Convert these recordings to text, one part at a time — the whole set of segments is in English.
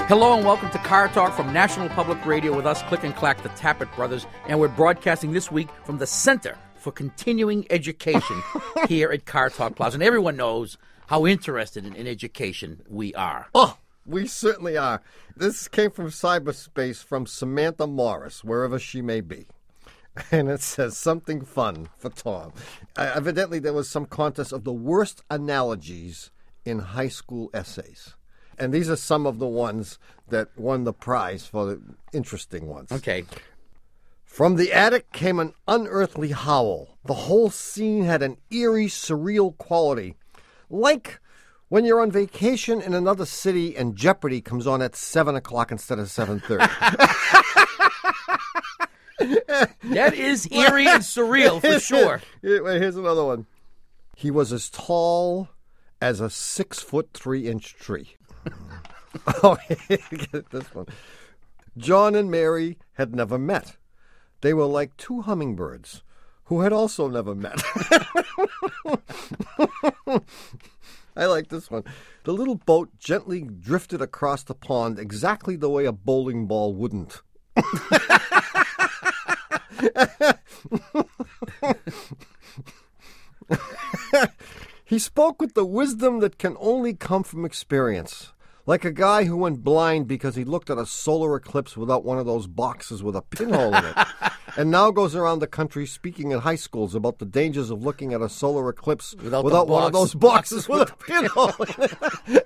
Hello and welcome to Car Talk from National Public Radio with us, Click and Clack, the Tappet Brothers. And we're broadcasting this week from the Center for Continuing Education here at Car Talk Plaza. And everyone knows how interested in education we are. Oh, we certainly are. This came from cyberspace from Samantha Morris, wherever she may be. And it says something fun for Tom. Evidently, there was some contest of the worst analogies in high school essays. And these are some of the ones that won the prize for the interesting ones. Okay. From the attic came an unearthly howl. The whole scene had an eerie, surreal quality. Like when you're on vacation in another city and Jeopardy comes on at 7 o'clock instead of 7:30. That is eerie and surreal for sure. Here's another one. He was as tall as a 6'3" tree. Oh, get this one. John and Mary had never met. They were like two hummingbirds who had also never met. I like this one. The little boat gently drifted across the pond exactly the way a bowling ball wouldn't. He spoke with the wisdom that can only come from experience. Like a guy who went blind because he looked at a solar eclipse without one of those boxes with a pinhole in it. And now goes around the country speaking at high schools about the dangers of looking at a solar eclipse without one of those boxes with a pinhole in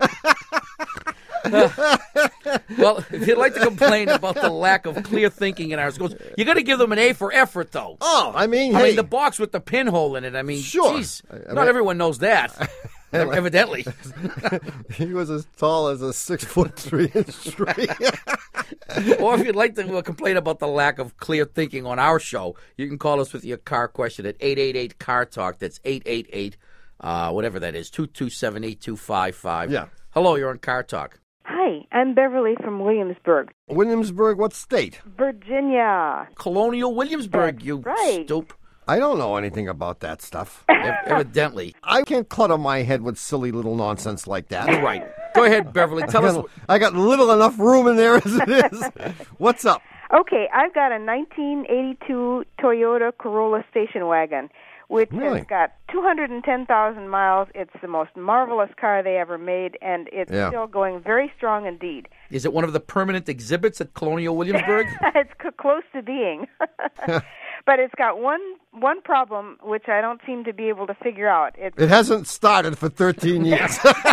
it. Well, if you'd like to complain about the lack of clear thinking in our schools, you got to give them an A for effort, though. Oh, I mean, the box with the pinhole in it. I mean, sure. Geez, not everyone knows that. Evidently. He was as tall as a 6'3" tree. Or if you'd like to complain about the lack of clear thinking on our show, you can call us with your car question at 888-CAR-TALK. That's 888, whatever that is, 227-8255. Yeah. Hello, you're on Car Talk. Hi, I'm Beverly from Williamsburg. Williamsburg, what state? Virginia. Colonial Williamsburg, That's you right. stoop. I don't know anything about that stuff. Evidently. I can't clutter my head with silly little nonsense like that. You're right. Go ahead, Beverly. Tell us. I got little enough room in there as it is. What's up? Okay, I've got a 1982 Toyota Corolla station wagon, which Really? has got 210,000 miles. It's the most marvelous car they ever made, and it's still going very strong indeed. Is it one of the permanent exhibits at Colonial Williamsburg? It's close to being. But it's got one problem, which I don't seem to be able to figure out. It hasn't started for 13 years.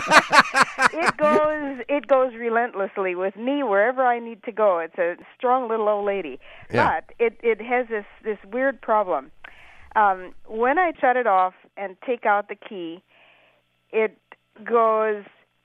It goes relentlessly with me wherever I need to go. It's a strong little old lady. Yeah. But it has this weird problem. When I shut it off and take out the key, it goes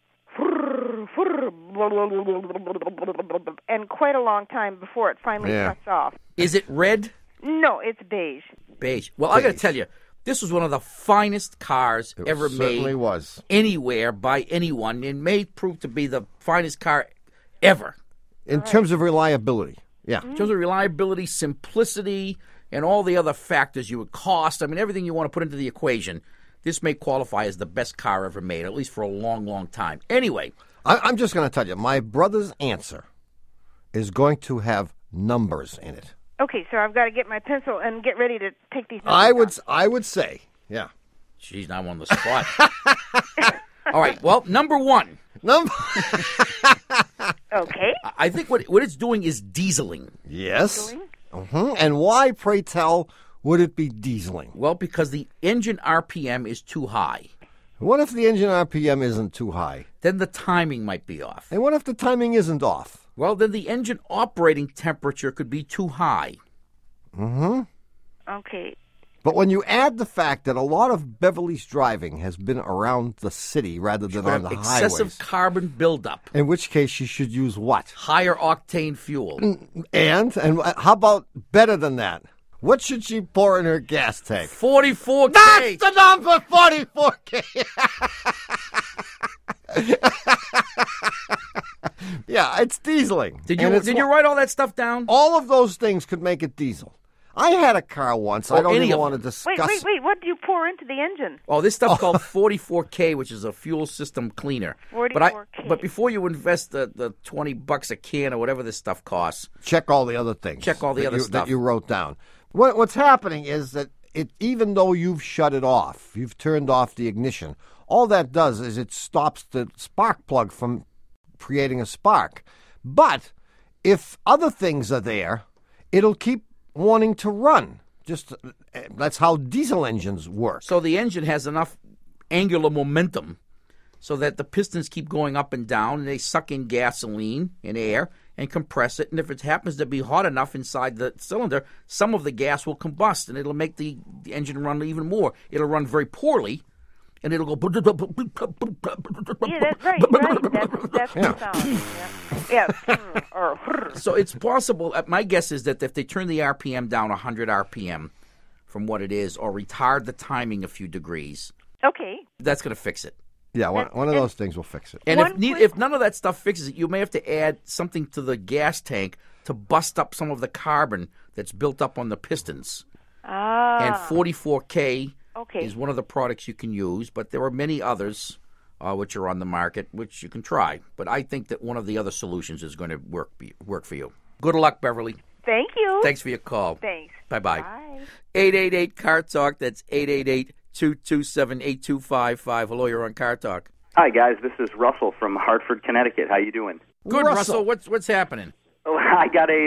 and quite a long time before it finally shuts off. Is it red? No, it's beige. Beige. Well, I got to tell you, this was one of the finest cars ever made. Certainly was. Anywhere by anyone. It may prove to be the finest car ever. In terms of reliability, yeah. In terms of reliability, simplicity, and all the other factors you would cost, I mean, everything you want to put into the equation, this may qualify as the best car ever made, at least for a long, long time. Anyway. I'm just going to tell you, my brother's answer is going to have numbers in it. Okay, so I've got to get my pencil and get ready to take these numbers out. I would say, yeah. Jeez, now I'm on the spot. All right, well, number one. Okay. I think what it's doing is dieseling. Yes. Mm-hmm. And why, pray tell, would it be dieseling? Well, because the engine RPM is too high. What if the engine RPM isn't too high? Then the timing might be off. And what if the timing isn't off? Well, then the engine operating temperature could be too high. Mm-hmm. Okay. But when you add the fact that a lot of Beverly's driving has been around the city rather than on the highways. Excessive carbon buildup. In which case she should use what? Higher octane fuel. And how about better than that? What should she pour in her gas tank? 44K. That's the number, 44K. Yeah, it's dieseling. Did you write all that stuff down? All of those things could make it diesel. I had a car once. I don't any even of want to them. discuss. Wait. What do you pour into the engine? Oh, this stuff called 44K, which is a fuel system cleaner. 44K. But before you invest the $20 a can or whatever this stuff costs, Check all the other things. Check all the other stuff that you wrote down. What's happening is that even though you've shut it off, you've turned off the ignition, all that does is it stops the spark plug from creating a spark. But if other things are there, it'll keep wanting to run. That's how diesel engines work. so the engine has enough angular momentum so that the pistons keep going up and down, and they suck in gasoline and air and compress it. And if it happens to be hot enough inside the cylinder, some of the gas will combust, and it'll make the engine run even more. It'll run very poorly, and it'll go... Yeah, that's right. That's the sound. Yeah. So it's possible. My guess is that if they turn the RPM down 100 RPM from what it is, or retard the timing a few degrees, Okay. that's going to fix it. Yeah, one of those things will fix it. And One if none of that stuff fixes it, you may have to add something to the gas tank to bust up some of the carbon that's built up on the pistons. And 44K Okay. is one of the products you can use, but there are many others which are on the market, which you can try. But I think that one of the other solutions is going to work for you. Good luck, Beverly. Thank you. Thanks for your call. Thanks. Bye-bye. Bye. 888-CAR-TALK. That's 888-227-8255. Hello, you're on Car Talk. Hi, guys. This is Russell from Hartford, Connecticut. How you doing? Good, Russell. What's happening? Oh, I got a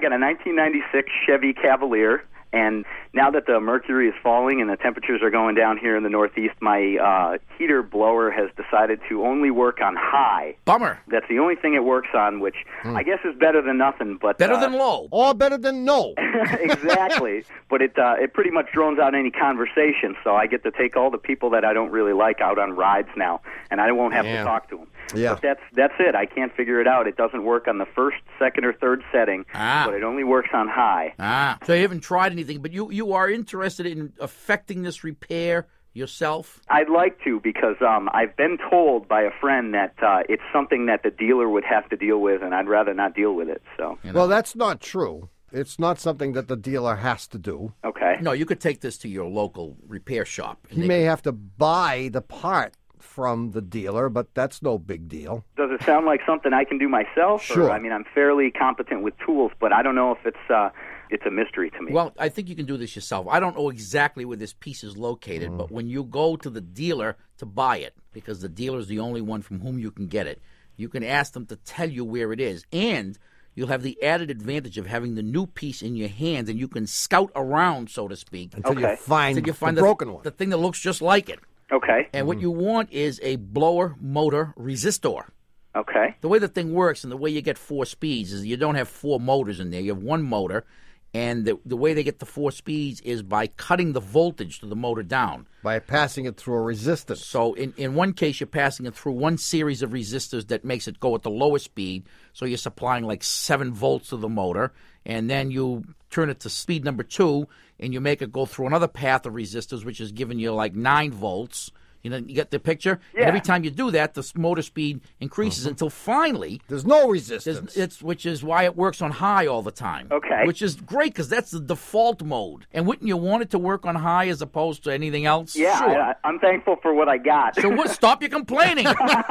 1996 Chevy Cavalier, and now that the mercury is falling and the temperatures are going down here in the Northeast, my heater blower has decided to only work on high. Bummer. That's the only thing it works on, which I guess is better than nothing. But Better than low. Or better than no. Exactly. But it pretty much drones out any conversation, so I get to take all the people that I don't really like out on rides now, and I won't have to talk to them. Yeah. But that's it. I can't figure it out. It doesn't work on the first, second, or third setting, but it only works on high. So you haven't tried anything, but you are interested in affecting this repair yourself? I'd like to, because I've been told by a friend that it's something that the dealer would have to deal with, and I'd rather not deal with it. So. Well, that's not true. It's not something that the dealer has to do. Okay. No, you could take this to your local repair shop. He may have to buy the part from the dealer, but that's no big deal. Does it sound like something I can do myself? Sure. Or, I mean, I'm fairly competent with tools, but I don't know if it's a mystery to me. Well, I think you can do this yourself. I don't know exactly where this piece is located, but when you go to the dealer to buy it, because the dealer is the only one from whom you can get it, you can ask them to tell you where it is. And you'll have the added advantage of having the new piece in your hands, and you can scout around, so to speak, Until you Okay. find, until you find the broken one. the thing that looks just like it. Okay. And what you want is a blower motor resistor. Okay. The way the thing works and the way you get 4 speeds is you don't have 4 motors in there. You have one motor, and the way they get the 4 speeds is by cutting the voltage to the motor down. By passing it through a resistance. So in one case, you're passing it through one series of resistors that makes it go at the lowest speed. So you're supplying like 7 volts to the motor, and then you turn it to speed number 2, and you make it go through another path of resistors, which is giving you like 9 volts. You know, you get the picture? Yeah. And every time you do that, the motor speed increases until finally, There's no resistance. which is why it works on high all the time. Okay. Which is great because that's the default mode. And wouldn't you want it to work on high as opposed to anything else? Yeah, Sure. I'm thankful for what I got. So stop your complaining.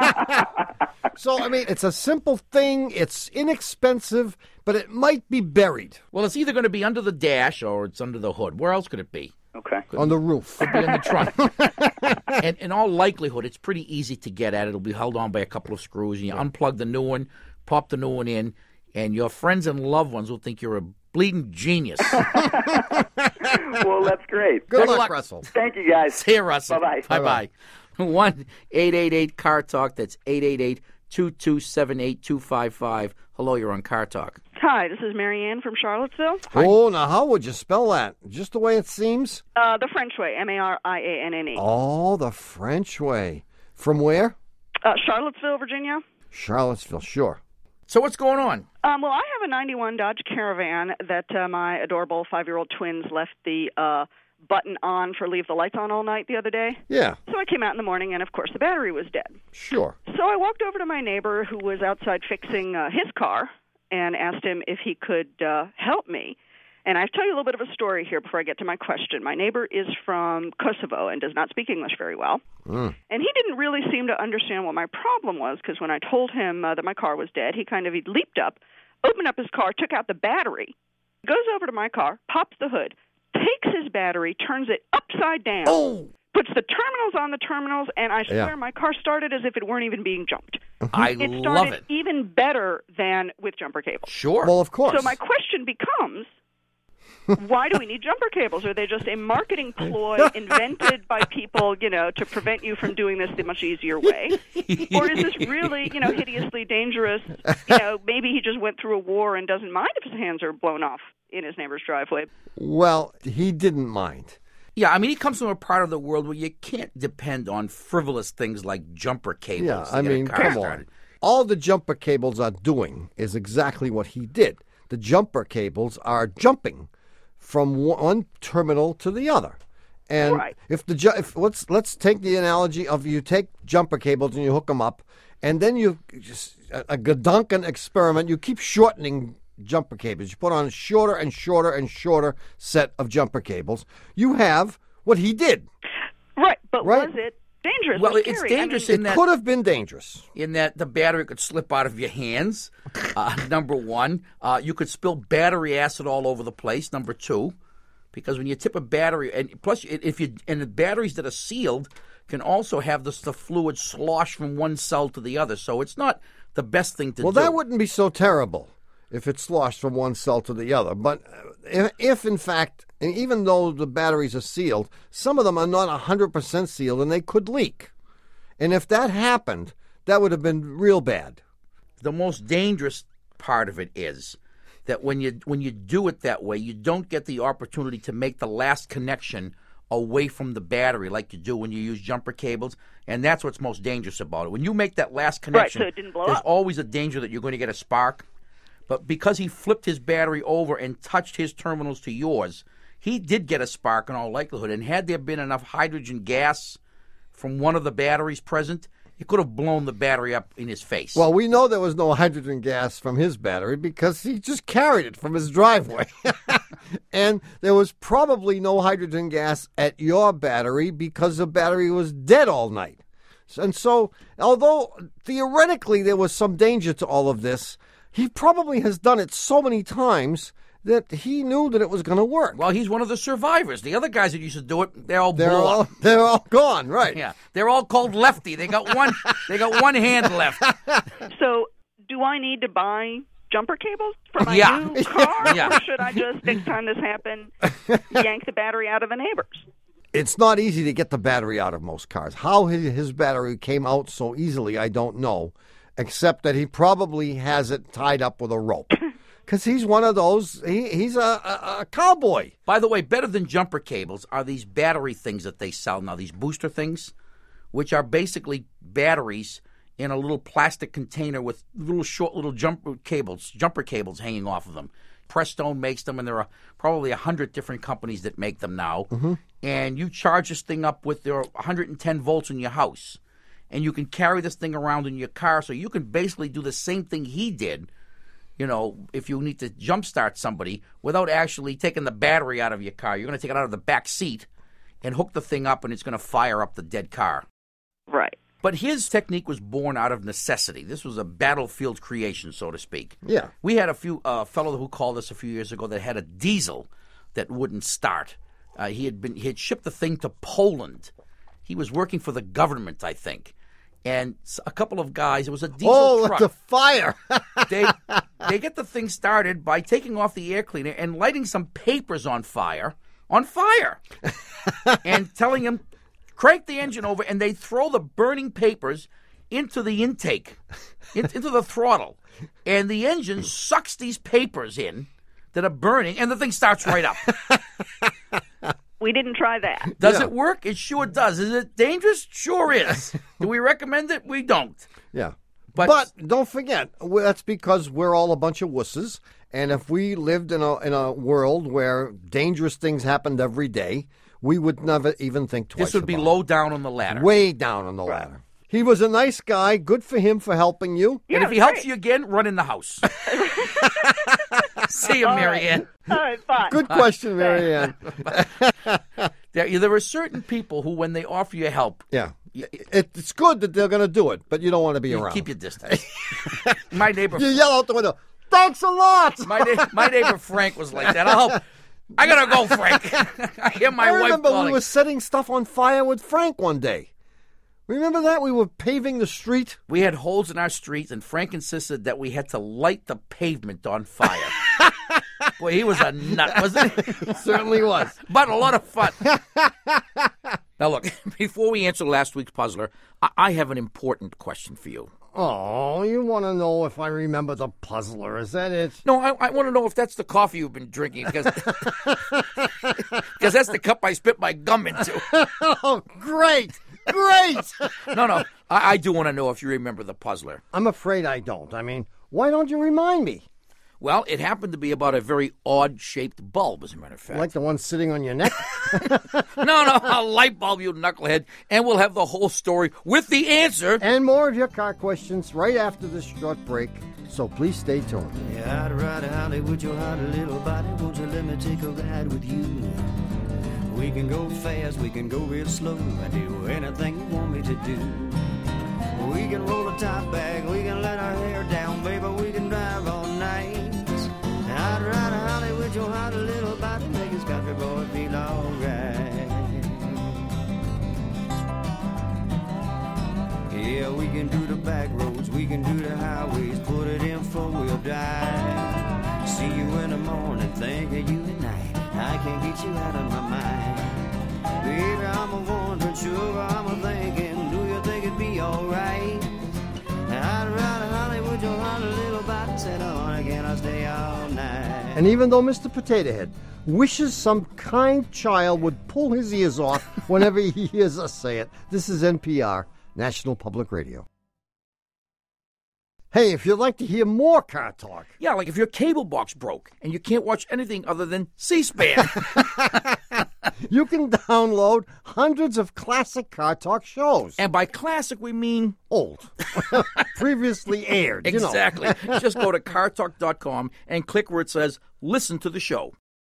So, I mean, it's a simple thing. It's inexpensive, but it might be buried Well, it's either going to be under the dash or it's under the hood. Where else could it be? Okay. on the roof. Could be in the trunk. And in all likelihood, it's pretty easy to get at. It'll be held on by a couple of screws, and you unplug the new one, pop the new one in, and your friends and loved ones will think you're a bleeding genius. Well, that's great. Good luck. luck, Russell. Thank you, guys. See you, Russell. Bye-bye. Bye-bye. 1-888-CAR-TALK. That's 888-227-8255. Hello, you're on Car Talk. Hi, this is Marianne from Charlottesville. Oh, now how would you spell that? Just the way it seems? The French way, Marianne. Oh, the French way. From where? Charlottesville, Virginia. Charlottesville, sure. So what's going on? Well, I have a 91 Dodge Caravan that my adorable 5-year-old twins left the button on for leave the lights on all night the other day. Yeah, So I came out in the morning, and of course the battery was dead. sure. So I walked over to my neighbor who was outside fixing his car and asked him if he could help me. And I have to tell you a little bit of a story here before I get to my question. My neighbor is from Kosovo and does not speak English very well. And he didn't really seem to understand what my problem was, because when I told him that my car was dead, he leaped up, opened up his car, took out the battery, goes over to my car, pops the hood, takes his battery, turns it upside down, puts the terminals on the terminals, and I swear my car started as if it weren't even being jumped. It love it. Even better than with jumper cables. Sure. Well, of course. So my question becomes, why do we need jumper cables? Are they just a marketing ploy invented by people, to prevent you from doing this the much easier way? Or is this really, hideously dangerous? Maybe he just went through a war and doesn't mind if his hands are blown off in his neighbor's driveway. Well, he didn't mind. Yeah, I mean, he comes from a part of the world where you can't depend on frivolous things like jumper cables. Yeah, to I get a mean, car come started. on. All the jumper cables are doing is exactly what he did. The jumper cables are jumping from one terminal to the other. And if let's take the analogy of you take jumper cables and you hook them up, and then you just a Goduncan experiment. You keep shortening jumper cables. You put on a shorter and shorter and shorter set of jumper cables. You have what he did. Right, but was it dangerous? Well, it's dangerous It could have been dangerous. In that the battery could slip out of your hands, number one. You could spill battery acid all over the place, number two. Because when you tip a battery, and plus, the batteries that are sealed can also have the fluid slosh from one cell to the other. So it's not the best thing to do. Well, that wouldn't be so terrible if it sloshed from one cell to the other. But if in fact, and even though the batteries are sealed, some of them are not 100% sealed and they could leak. And if that happened, that would have been real bad. The most dangerous part of it is that when you do it that way, you don't get the opportunity to make the last connection away from the battery like you do when you use jumper cables, and that's what's most dangerous about it. When you make that last connection, so it didn't blow there's up. always a danger that you're going to get a spark. But because he flipped his battery over and touched his terminals to yours, he did get a spark in all likelihood. And had there been enough hydrogen gas from one of the batteries present, it could have blown the battery up in his face. Well, we know there was no hydrogen gas from his battery because he just carried it from his driveway. And there was probably no hydrogen gas at your battery because the battery was dead all night. And so, although theoretically there was some danger to all of this, he probably has done it so many times that he knew that it was going to work. Well, he's one of the survivors. The other guys that used to do it, they're all gone, right? Yeah, they're all called lefty. They got one. They got one hand left. So, do I need to buy jumper cables for my new car, or should I just next time this happens, yank the battery out of the neighbor's? It's not easy to get the battery out of most cars. How his battery came out so easily, I don't know, except that he probably has it tied up with a rope. Because he's one of those, he's a cowboy. By the way, better than jumper cables are these battery things that they sell now, these booster things, which are basically batteries in a little plastic container with little jumper cables hanging off of them. Prestone makes them, and there are probably 100 different companies that make them now. Mm-hmm. And you charge this thing up with their 110 volts in your house. And you can carry this thing around in your car, so you can basically do the same thing he did, if you need to jumpstart somebody without actually taking the battery out of your car. You're going to take it out of the back seat and hook the thing up, and it's going to fire up the dead car. Right. But his technique was born out of necessity. This was a battlefield creation, so to speak. Yeah. We had a fellow who called us a few years ago that had a diesel that wouldn't start. He had shipped the thing to Poland. He was working for the government, I think. And a couple of guys, it was a diesel truck. Oh, the fire! They get the thing started by taking off the air cleaner and lighting some papers on fire, and telling him, crank the engine over, and they throw the burning papers into the intake, into the throttle. And the engine sucks these papers in that are burning, and the thing starts right up. We didn't try that. Does it work? It sure does. Is it dangerous? Sure is. Do we recommend it? We don't. Yeah. But don't forget, that's because we're all a bunch of wusses. And if we lived in a world where dangerous things happened every day, we would never even think twice. This would be low down on the ladder. Way down on the ladder. He was a nice guy. Good for him for helping you. And if he helps you again, run in the house. See you, Marianne. All right, bye. Good question, Marianne. There are certain people who, when they offer you help, Yeah. It's good that they're going to do it, but you don't want to be around. keep your distance. My neighbor, You yell out the window, thanks a lot! my neighbor Frank was like that. I gotta go, Frank. I hear my I wife remember calling. we were setting stuff on fire with Frank one day. Remember that? We were paving the street. We had holes in our streets, and Frank insisted that we had to light the pavement on fire. Boy, he was a nut, wasn't he? Certainly was. But a lot of fun. Now, look, before we answer last week's puzzler, I have an important question for you. Oh, you want to know if I remember the puzzler? Is that it? No, I want to know if that's the coffee you've been drinking, because that's the cup I spit my gum into. Oh, great! Great! No, I do want to know if you remember the puzzler. I'm afraid I don't. I mean, why don't you remind me? Well, it happened to be about a very odd-shaped bulb, as a matter of fact. Like the one sitting on your neck? No, a light bulb, you knucklehead. And we'll have the whole story with the answer. And more of your car questions right after this short break. So please stay tuned. Yeah, I'd ride a Hollywood, your hot little body. Won't you let me take a ride with you? We can go fast, we can go real slow. I do anything you want me to do. We can roll a top back, we can let our hair down, baby. We can drive all night. I'd ride a Hollywood, your hot little body. Make this country boy feel alright. Yeah, we can do the back roads, we can do the highways, put it in four-wheel drive. See you in the morning, think of you at night. I can't get you out of my mind. Baby, I'm a wondering, sugar, I'm a thinking, do you think it'd be alright? I'd ride a Hollywood, your hot little body, set on again, I'll stay all night. And even though Mr. Potato Head wishes some kind child would pull his ears off whenever he hears us say it, this is NPR, National Public Radio. Hey, if you'd like to hear more car talk. Yeah, like if your cable box broke and you can't watch anything other than C-SPAN. You can download hundreds of classic car talk shows. And by classic, we mean Old. Previously aired. exactly. Just go to cartalk.com and click where it says listen to the show.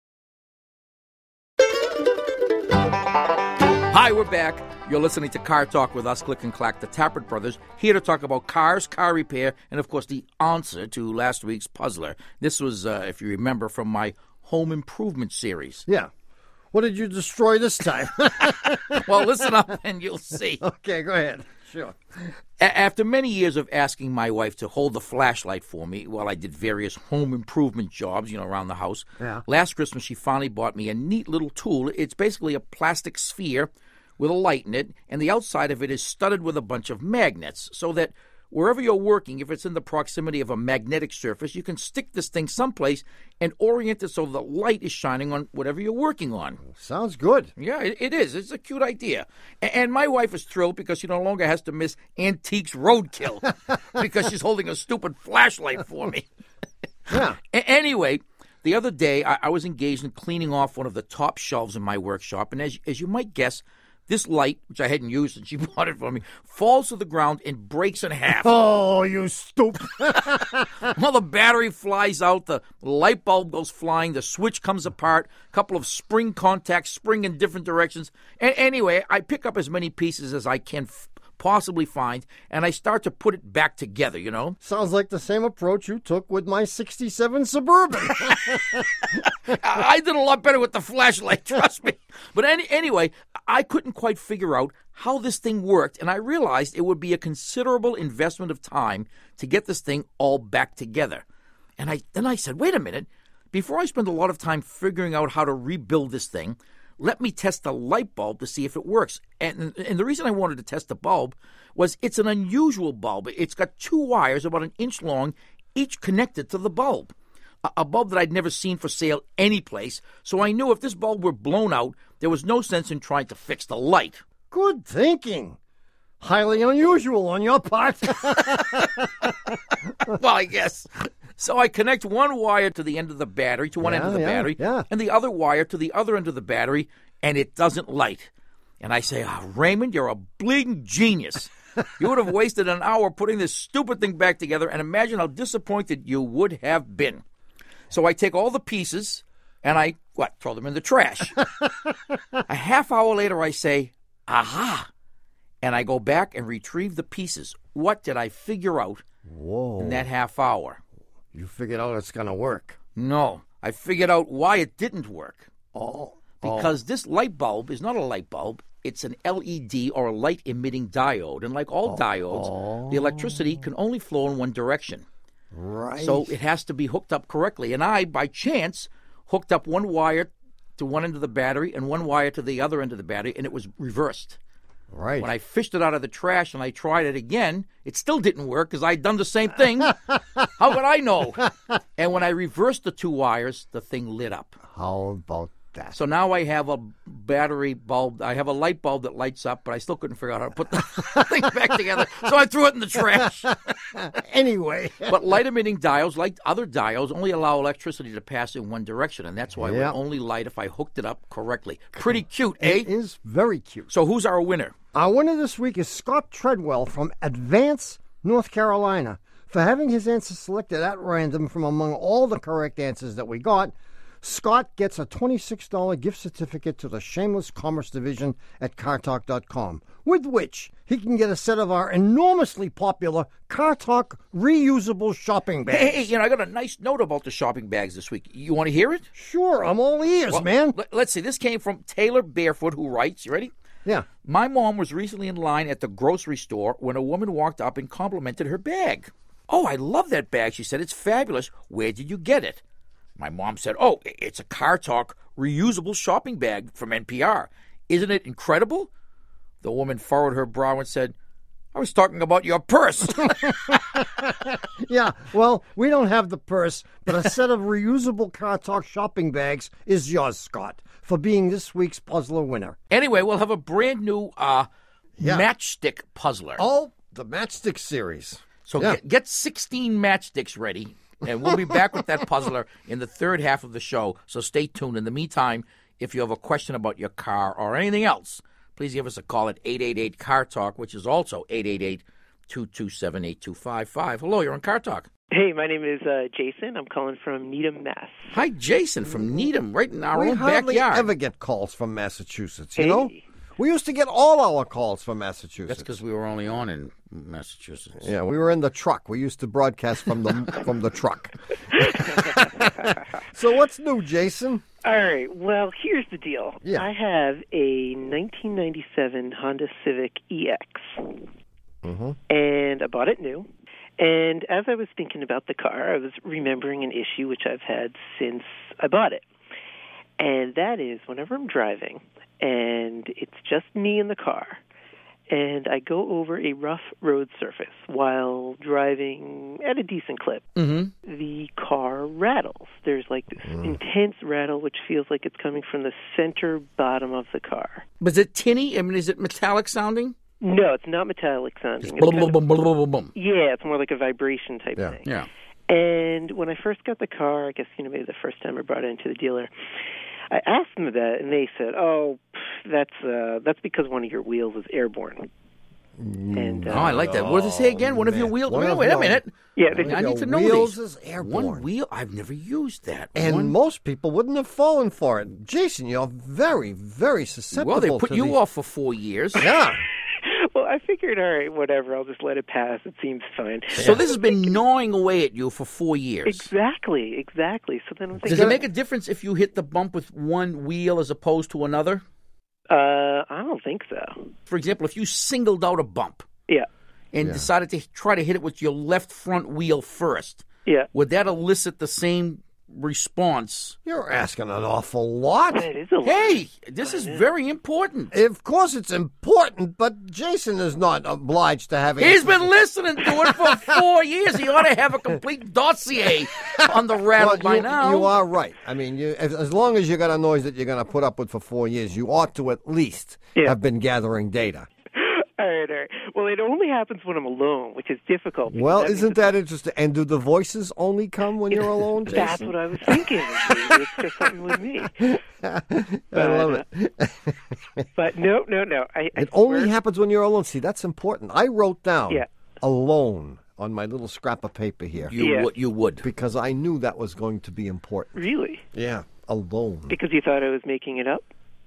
Hi, we're back. You're listening to Car Talk with us, Click and Clack, the Tappert brothers, here to talk about cars, car repair, and, of course, the answer to last week's puzzler. This was, if you remember, from my home improvement series. Yeah. What did you destroy this time? Well, listen up and you'll see. Okay, go ahead. Sure. After many years of asking my wife to hold the flashlight for me while I did various home improvement jobs, around the house, last Christmas she finally bought me a neat little tool. It's basically a plastic sphere with a light in it, and the outside of it is studded with a bunch of magnets, so that wherever you're working, if it's in the proximity of a magnetic surface, you can stick this thing someplace and orient it so the light is shining on whatever you're working on. Sounds good. Yeah, it is. It's a cute idea. And my wife is thrilled because she no longer has to miss Antiques Roadkill because she's holding a stupid flashlight for me. Yeah. Anyway, the other day I was engaged in cleaning off one of the top shelves in my workshop, and as you might guess, this light, which I hadn't used and she bought it for me, falls to the ground and breaks in half. Oh, you stupid. Well, the battery flies out, the light bulb goes flying, the switch comes apart, a couple of spring contacts spring in different directions. Anyway, I pick up as many pieces as I can possibly find, and I start to put it back together, Sounds like the same approach you took with my 67 Suburban. I did a lot better with the flashlight, trust me. But anyway, I couldn't quite figure out how this thing worked, and I realized it would be a considerable investment of time to get this thing all back together. And then I said, wait a minute, before I spend a lot of time figuring out how to rebuild this thing, let me test the light bulb to see if it works. And the reason I wanted to test the bulb was it's an unusual bulb. It's got two wires about an inch long, each connected to the bulb. A bulb that I'd never seen for sale anyplace, so I knew if this bulb were blown out, there was no sense in trying to fix the light. Good thinking. Highly unusual on your part. Well, I guess. So I connect one wire to the end of the battery, to one end of the battery, and the other wire to the other end of the battery, and it doesn't light. And I say, Raymond, you're a bleeding genius. You would have wasted an hour putting this stupid thing back together, and imagine how disappointed you would have been. So I take all the pieces and I, throw them in the trash. A half hour later, I say, aha. And I go back and retrieve the pieces. What did I figure out in that half hour? You figured out it's going to work. No. I figured out why it didn't work. Oh. Because this light bulb is not a light bulb. It's an LED or a light-emitting diode. And like all diodes, the electricity can only flow in one direction. Right. So it has to be hooked up correctly. And I, by chance, hooked up one wire to one end of the battery and one wire to the other end of the battery, and it was reversed. Right. When I fished it out of the trash and I tried it again, it still didn't work because I'd done the same thing. How would I know? And when I reversed the two wires, the thing lit up. How about that? So now I have a battery bulb. I have a light bulb that lights up, but I still couldn't figure out how to put the thing back together. So I threw it in the trash. Anyway. But light-emitting diodes, like other diodes, only allow electricity to pass in one direction, and that's why it would only light if I hooked it up correctly. Pretty cute, eh? It is very cute. So who's our winner? Our winner this week is Scott Treadwell from Advance, North Carolina. For having his answer selected at random from among all the correct answers that we got, Scott gets a $26 gift certificate to the Shameless Commerce Division at CarTalk.com, with which he can get a set of our enormously popular CarTalk reusable shopping bags. Hey, I got a nice note about the shopping bags this week. You want to hear it? Sure, I'm all ears, man. Let's see. This came from Taylor Barefoot, who writes, you ready? Yeah. My mom was recently in line at the grocery store when a woman walked up and complimented her bag. Oh, I love that bag, she said. It's fabulous. Where did you get it? My mom said, oh, it's a CarTalk reusable shopping bag from NPR. Isn't it incredible? The woman furrowed her brow and said, I was talking about your purse. Yeah, well, we don't have the purse, but a set of reusable CarTalk shopping bags is yours, Scott, for being this week's puzzler winner. Anyway, we'll have a brand new matchstick puzzler. Oh, the matchstick series. So get 16 matchsticks ready. And we'll be back with that puzzler in the third half of the show, so stay tuned. In the meantime, if you have a question about your car or anything else, please give us a call at 888-CAR-TALK, which is also 888-227-8255. Hello, you're on Car Talk. Hey, my name is Jason. I'm calling from Needham, Mass. Hi, Jason from Needham, right in our we own hardly backyard. ever get calls from Massachusetts, you know? We used to get all our calls from Massachusetts. That's because we were only on in Massachusetts. Yeah, we were in the truck. We used to broadcast from the truck. So what's new, Jason? All right. Well, here's the deal. Yeah. I have a 1997 Honda Civic EX, and I bought it new. And as I was thinking about the car, I was remembering an issue which I've had since I bought it. And that is whenever I'm driving and it's just me in the car and I go over a rough road surface while driving at a decent clip, the car rattles. There's like this intense rattle which feels like it's coming from the center bottom of the car. But is it tinny? I mean, is it metallic sounding? No, it's not metallic sounding. Just boom, boom, boom, boom, boom, boom. Yeah, it's more like a vibration type thing. Yeah. And when I first got the car, I guess, maybe the first time I brought it into the dealer, I asked them that, and they said, "Oh, that's because one of your wheels is airborne." And I like that. What does it say again? One of your wheels? Wait a minute. Yeah, I need to know wheels these. is airborne. One wheel? I've never used that. And most people wouldn't have fallen for it. Jason, you're very, very susceptible. Well, they put to you these. off for 4 years. Yeah. Well, I figured, all right, whatever, I'll just let it pass. It seems fine. So this has been gnawing away at you for 4 years. Exactly. So then I'm thinking, Does it make a difference if you hit the bump with one wheel as opposed to another? I don't think so. For example, if you singled out a bump and decided to try to hit it with your left front wheel first, would that elicit the same response? You're asking an awful lot. It is a lot. Hey, this is very important. Of course it's important, but Jason is not obliged to have it. He's been listening to it for 4 years. He ought to have a complete dossier on the rattle by now. You are right. I mean, as long as you got a noise that you're going to put up with for 4 years, you ought to at least have been gathering data. All right. Well, it only happens when I'm alone, which is difficult. Well, isn't that interesting? And do the voices only come when you're alone, Jason? That's what I was thinking. It's just something with me. I love it. But no. It only happens when you're alone. See, that's important. I wrote down alone on my little scrap of paper here You would. because I knew that was going to be important. Really? Yeah, alone. Because you thought I was making it up?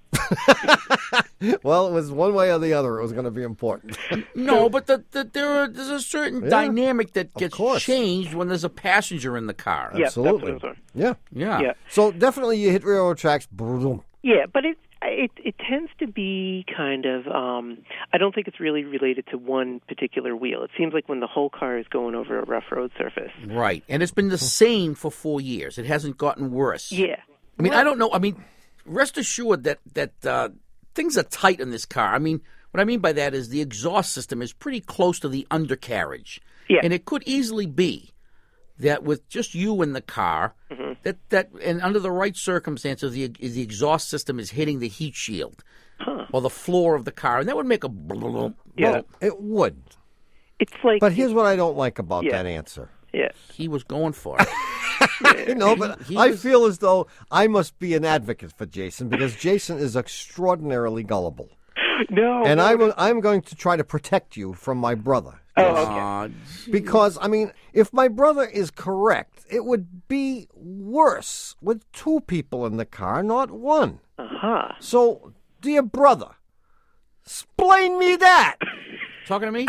Well, it was one way or the other. It was going to be important. No, but there's a certain dynamic that gets course. changed when there's a passenger in the car. Yeah, Absolutely. that's what I was Yeah. Yeah. Yeah. So definitely you hit railroad tracks. Boom. Yeah, but it tends to be kind of, I don't think it's really related to one particular wheel. It seems like when the whole car is going over a rough road surface. Right. And it's been the same for 4 years. It hasn't gotten worse. Yeah. I mean, I don't know. I mean, rest assured that things are tight in this car. I mean, what I mean by that is the exhaust system is pretty close to the undercarriage. Yeah. And it could easily be that with just you in the car, that and under the right circumstances, the exhaust system is hitting the heat shield or the floor of the car, and that would make a Yeah. Well, it would. It's like... But here's what I don't like about that answer. Yeah. He was going for it. No, but I feel as though I must be an advocate for Jason because Jason is extraordinarily gullible. No. And no, I'm going to try to protect you from my brother. Oh, okay. Because, I mean, if my brother is correct, it would be worse with two people in the car, not one. Uh-huh. So, dear brother, explain me that. Talking to me?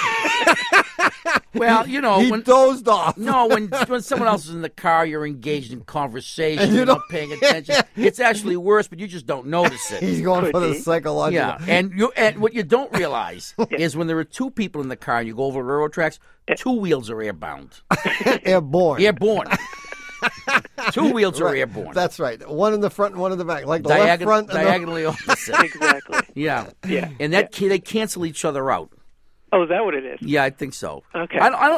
Well, you know, He dozed off. No, when someone else is in the car, you're engaged in conversation, you're not paying attention. It's actually worse, but you just don't notice it. He's going for the psychological. Yeah, and what you don't realize is when there are two people in the car and you go over railroad tracks, two wheels are airbound. Airborne. Airborne. Two wheels are airborne. That's right. One in the front and one in the back. Like the left front and diagonally opposite. Exactly. Yeah. Yeah. And that they cancel each other out. Oh, is that what it is? Yeah, I think so. Okay.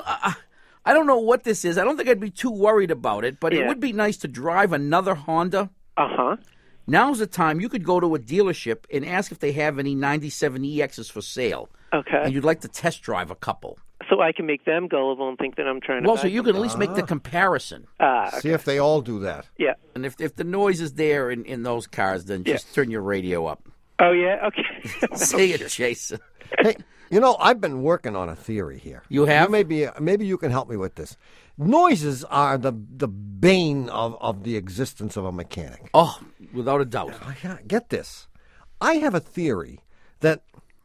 I don't know what this is. I don't think I'd be too worried about it, but it Yeah. would be nice to drive another Honda. Uh-huh. Now's the time. You could go to a dealership and ask if they have any 97 EXs for sale. Okay. And you'd like to test drive a couple. So I can make them gullible and think that I'm trying to Well, buy so you can at least make the comparison. Okay. See if they all do that. Yeah. And if the noise is there in those cars, then just turn your radio up. Oh, yeah? Okay. See it, Jason. Hey, you know, I've been working on a theory here. You have? Maybe you can help me with this. Noises are the bane of the existence of a mechanic. Oh, without a doubt. Get this. I have a theory that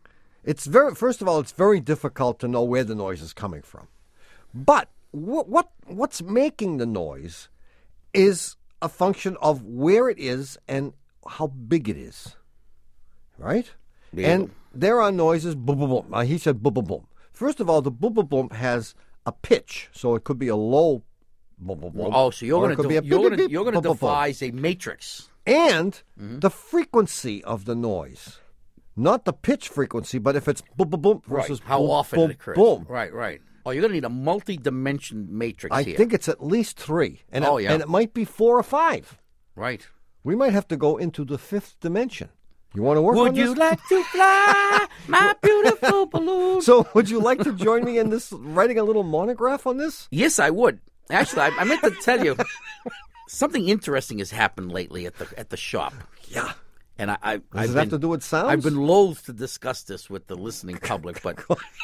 first of all, it's very difficult to know where the noise is coming from. But what's making the noise is a function of where it is and how big it is. Right? Yeah. And there are noises, boom, boom, boom. He said boom, boom, boom. First of all, the boom, boom, boom has a pitch, so it could be a low boom, boom, boom. Oh, so you're or it going could be a beep, beep, beep, to boom, boom, boom. devise a matrix. And the frequency of the noise. Not the pitch frequency, but if it's boom, boom, boom versus How boom, often boom, it occurs. boom. Right. Oh, you're going to need a multi-dimension matrix I here. think it's at least 3. And Oh, and it might be 4 or 5. Right. We might have to go into the 5th dimension. You want to work on Would this? you like to fly, my beautiful balloon? So, would you like to join me in this, writing a little monograph on this? Yes, I would. Actually, I meant to tell you something interesting has happened lately at the shop. Yeah. And Does it have to do with sounds? I've been loath to discuss this with the listening public, but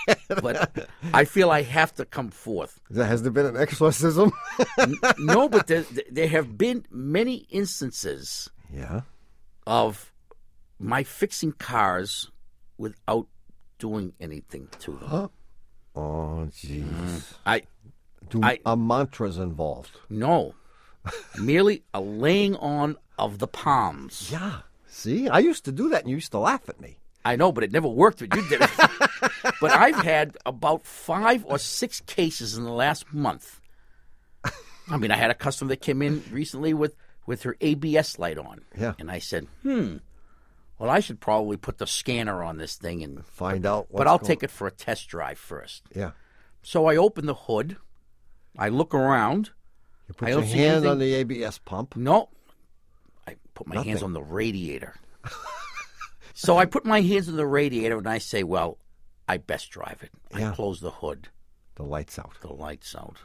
I feel I have to come forth. Has there been an exorcism? No, but there have been many instances Yeah. of my fixing cars without doing anything to them. Oh, jeez. I Mantras involved? No, merely a laying on of the palms. Yeah. See, I used to do that, and you used to laugh at me. I know, but it never worked when you did it. But I've had about 5 or 6 cases in the last month. I mean, I had a customer that came in recently with her ABS light on. Yeah. And I said, well, I should probably put the scanner on this thing and Find out what's But I'll going- take it for a test drive first. Yeah. So I open the hood. I look around. You put I your don't see hand anything. on the ABS pump. No. I put my hands on the radiator. So I put my hands on the radiator and I say, well, I best drive it. Yeah. I close the hood. The lights out. The lights out.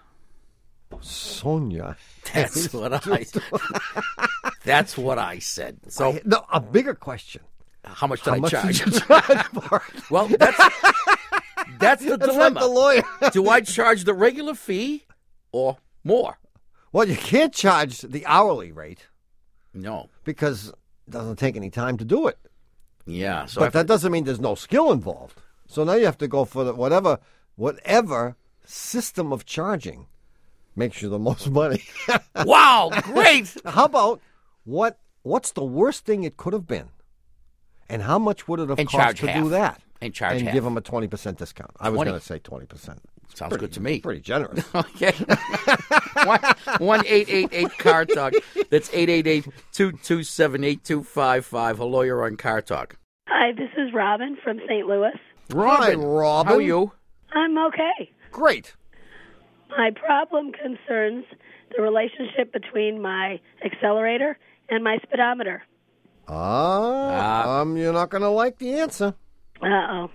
Sonia. That's what I That's what I said. So No, a bigger question. how much did How I much charge? did you charge for it? Well, That's the It's like dilemma. the lawyer. Do I charge the regular fee or more? Well, you can't charge the hourly rate No. because it doesn't take any time to do it. Yeah. So But that doesn't mean there's no skill involved. So now you have to go for the whatever system of charging makes you the most money. wow, great. How about what's the worst thing it could have been? And how much would it have And cost charge to half. do that? And charge half. give them a 20% discount. I was 20. going to say 20%. Sounds good to me. Pretty generous. Okay. 1-888-Car Talk. That's 888-227-8255. Hello, you're on Car Talk. Hi, this is Robin from St. Louis. Hi, Robin. How are you? I'm okay. Great. My problem concerns the relationship between my accelerator and my speedometer. You're not going to like the answer. Uh-oh.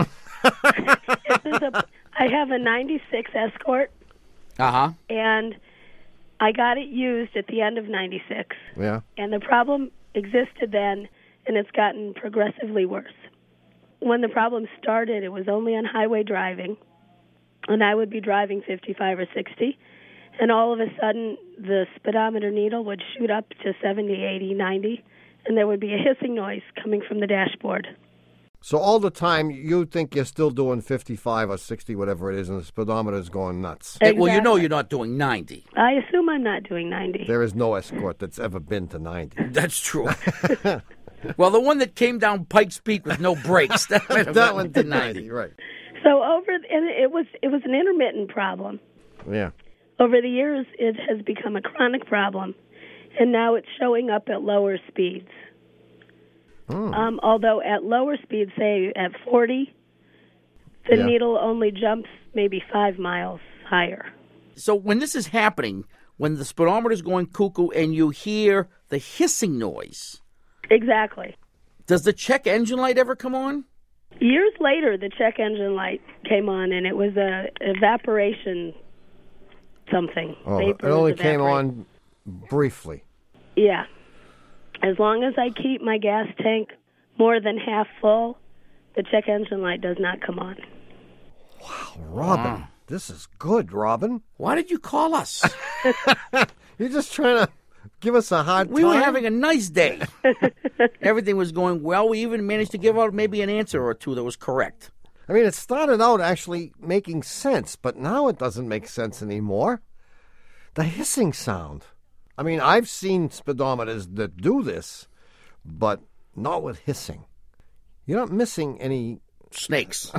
I have a 96 Escort, Uh-huh. and I got it used at the end of 96. Yeah. And the problem existed then, and it's gotten progressively worse. When the problem started, it was only on highway driving, and I would be driving 55 or 60, and all of a sudden the speedometer needle would shoot up to 70, 80, 90, and there would be a hissing noise coming from the dashboard. So all the time you think you're still doing 55 or 60, whatever it is, and the speedometer's going nuts. Hey, well, you know Exactly. you're not doing 90. I assume I'm not doing 90. There is no Escort that's ever been to 90. That's true. Well, the one that came down Pikes Peak with no brakes, that might have That gotten one to did 90, right. So and it was an intermittent problem. Yeah. Over the years, it has become a chronic problem, and now it's showing up at lower speeds. Although at lower speeds, say at 40, the Yeah. needle only jumps maybe 5 miles higher. So when this is happening, when the speedometer is going cuckoo and you hear the hissing noise, Exactly. does the check engine light ever come on? Years later, the check engine light came on, and it was a evaporation something. Oh, it Vapor only was came evaporating. on briefly. Yeah. As long as I keep my gas tank more than half full, the check engine light does not come on. Robin, this is good, Robin. Why did you call us? You're just trying to give us a hard We time. were having a nice day. Everything was going well. We even managed to give out maybe an answer or two that was correct. I mean, it started out actually making sense, but now it doesn't make sense anymore. The hissing sound. I mean, I've seen speedometers that do this, but not with hissing. You're not missing any. Snakes.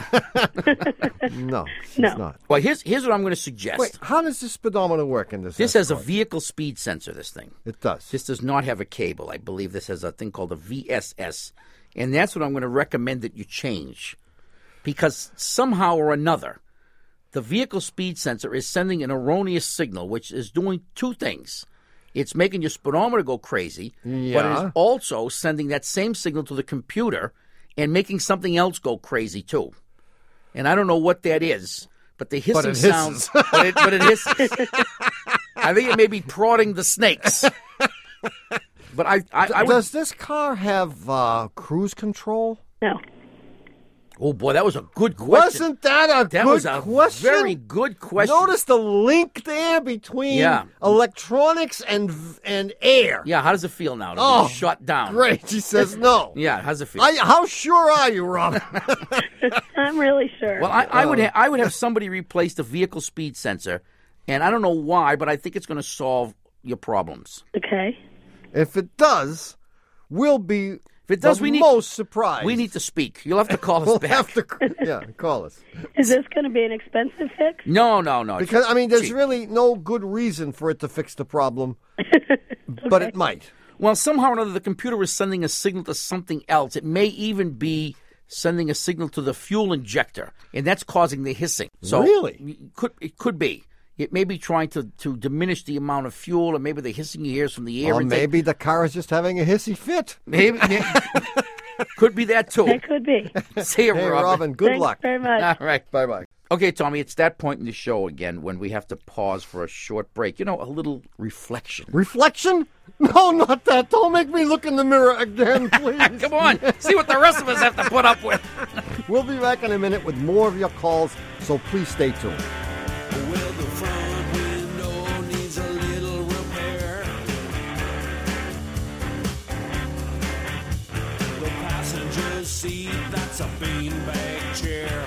No, it's No. not. Well, here's what I'm going to suggest. Wait, how does this speedometer work in this? This has a Escort? vehicle speed sensor, this thing. It does. This does not have a cable. I believe this has a thing called a VSS. And that's what I'm going to recommend that you change. Because somehow or another, the vehicle speed sensor is sending an erroneous signal, which is doing two things. It's making your speedometer go crazy, but it Yeah. is also sending that same signal to the computer and making something else go crazy too. And I don't know what that is, but the hissing it sound. hisses. But it hisses. I think it may be prodding the snakes. But I would, Does this car have cruise control? No. oh boy, that was a good question. Wasn't that a That good was a question? very good question. Notice the link there between Yeah. electronics and air. Yeah, how does it feel now to Oh, be shut down? Great. She says no. Yeah, how's it feel? How sure are you, Robin? I'm really sure. Well, I would have somebody replace the vehicle speed sensor, and I don't know why, but I think it's going to solve your problems. Okay. If it does, we'll be If it does, the we need most surprised. We need to speak. You'll have to call us We'll back. have to, call us. Is this going to be an expensive fix? No. Because, I mean, there's cheap. really no good reason for it to fix the problem, but it might. Well, somehow or another, the computer is sending a signal to something else. It may even be sending a signal to the fuel injector, and that's causing the hissing. So Really? It could be. It may be trying to diminish the amount of fuel, or maybe the hissing you hear is from the air. Or intake. maybe the car is just having a hissy fit. Maybe. Could be that, too. It could be. See you, Hey, Robin. Robin, good Thanks luck. very much. All right. Bye-bye. Okay, Tommy, it's that point in the show again when we have to pause for a short break. You know, a little reflection. Reflection? No, not that. Don't make me look in the mirror again, please. Come on, see what the rest of us have to put up with. We'll be back in a minute with more of your calls, so please stay tuned. Well, the front window needs a little repair. The passenger seat, that's a beanbag chair.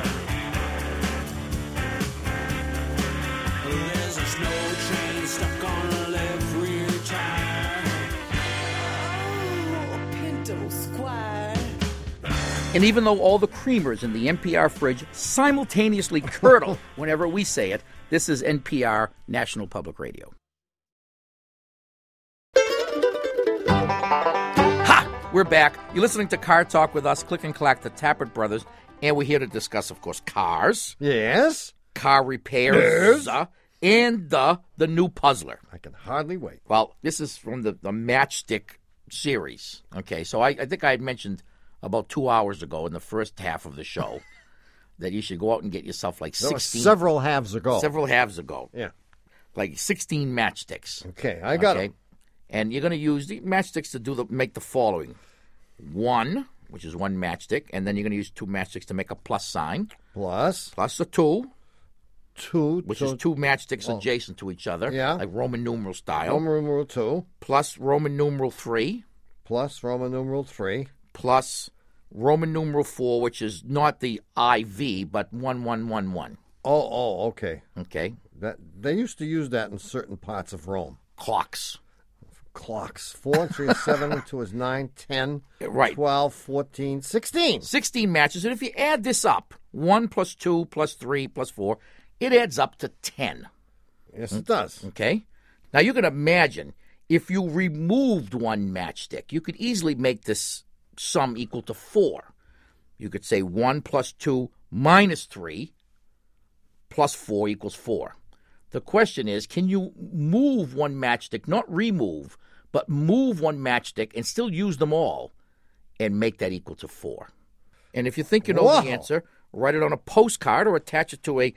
There's a snow chain stuck on the left rear tire. Oh, Pinto Squire. And even though all the creamers in the NPR fridge simultaneously curdle whenever we say it, this is NPR, National Public Radio. Ha! We're back. You're listening to Car Talk with us, Click and Clack, the Tappert Brothers, and we're here to discuss, of course, cars, Yes? car repairs, and the new puzzler. I can hardly wait. Well, this is from the Matchstick series. Okay, so I think I had mentioned about 2 hours ago in the first half of the show that you should go out and get yourself like That was 16. several halves ago. Several halves ago. Yeah. Like 16 matchsticks. Okay, I got it. And you're going to use the matchsticks to make the following. One, which is one matchstick, and then you're going to use two matchsticks to make a plus sign. Plus Plus a two, 2. which is two matchsticks adjacent to each other. Yeah. Like Roman numeral style. Roman numeral 2. Plus Roman numeral 3. Plus Roman numeral 3. Plus Roman numeral 4, which is not the IV, but 1111. Oh, okay. Okay? That they used to use that in certain parts of Rome. Clocks. Clocks. 4, 3, 7, 2 is 9, 10, Right. 12, 14, 16. 16 matches. And if you add this up, 1 plus 2 plus 3 plus 4, it adds up to 10. Yes, it does. Okay? Now you can imagine if you removed one matchstick, you could easily make this sum equal to 4. You could say 1 plus 2 minus 3 plus 4 equals 4. The question is, can you move one matchstick, not remove, but move one matchstick and still use them all and make that equal to 4? And if you think you know Whoa. the answer, write it on a postcard or attach it to a